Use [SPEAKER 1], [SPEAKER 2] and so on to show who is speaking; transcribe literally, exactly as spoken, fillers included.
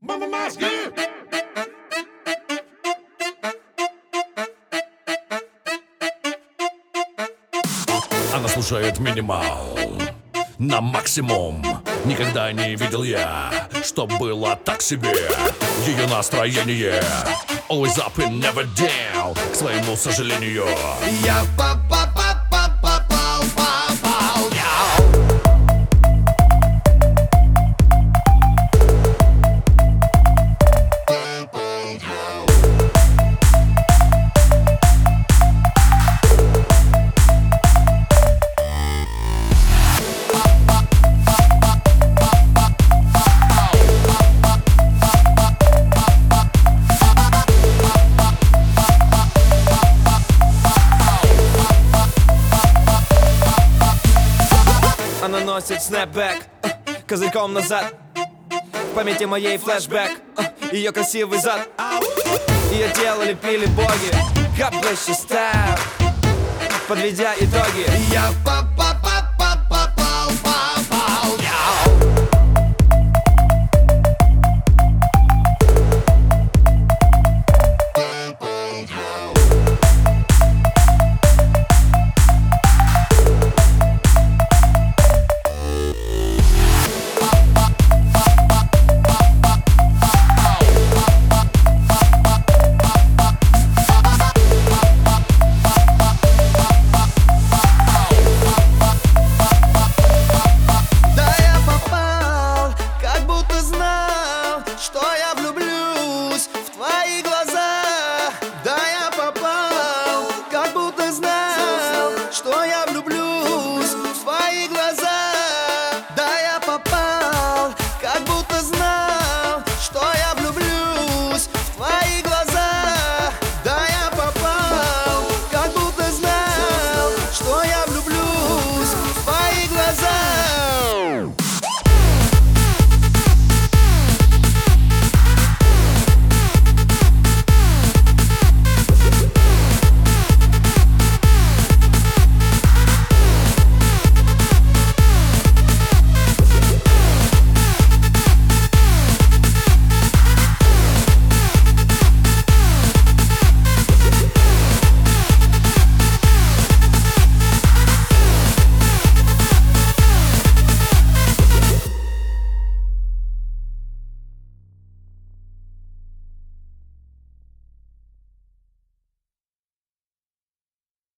[SPEAKER 1] Мама мозги! Она слушает минимал на максимум. Никогда не видел я, что было так себе. Ее настроение always up and never down. К своему сожалению,
[SPEAKER 2] я попал, попал, попал, попал, я.
[SPEAKER 3] Она носит снэпбэк, э, козырьком назад. В памяти моей флешбэк, э, ее красивый зад. Ее тело лепили боги, как блэши стайл, подведя итоги.
[SPEAKER 2] Я попал.